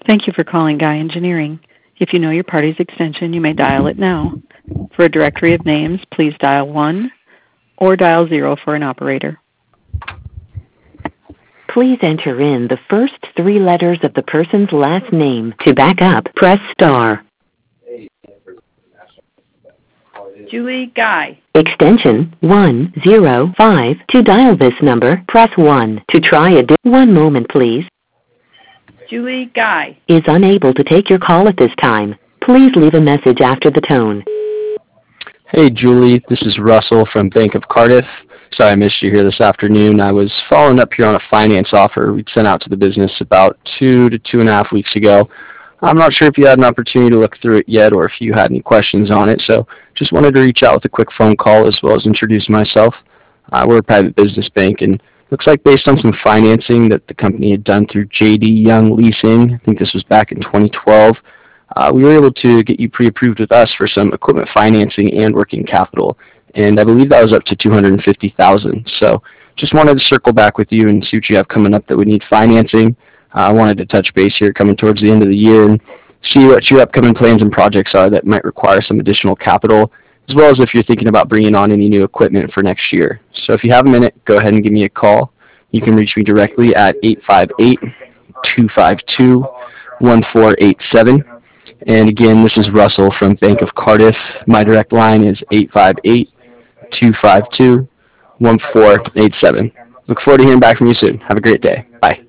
Thank you for calling Guy Engineering. If you know your party's extension, you may dial it now. For a directory of names, please dial 1 or dial 0 for an operator. Please enter in the first 3 letters of the person's last name. To back up, press star. Julie Guy. Extension 105. To dial this number, press 1. To try a 1 moment, please. Julie Guy. Is unable to take your call at this time. Please leave a message after the tone. Hey Julie, this is Russell from Bank of Cardiff. Sorry I missed you here this afternoon. I was following up here on a finance offer we'd sent out to the business about 2 to 2.5 weeks ago. I'm not sure if you had an opportunity to look through it yet or if you had any questions on it, so just wanted to reach out with a quick phone call as well as introduce myself. We're a private business bank, and looks like based on some financing that the company had done through J.D. Young Leasing, I think this was back in 2012, we were able to get you pre-approved with us for some equipment financing and working capital, and I believe that was up to $250,000. So just wanted to circle back with you and see what you have coming up that would need financing. I wanted to touch base here coming towards the end of the year and see what your upcoming plans and projects are that might require some additional capital, as well as if you're thinking about bringing on any new equipment for next year. So if you have a minute, go ahead and give me a call. You can reach me directly at 858-252-1487. And again, this is Russell from Bank of Cardiff. My direct line is 858-252-1487. Look forward to hearing back from you soon. Have a great day. Bye.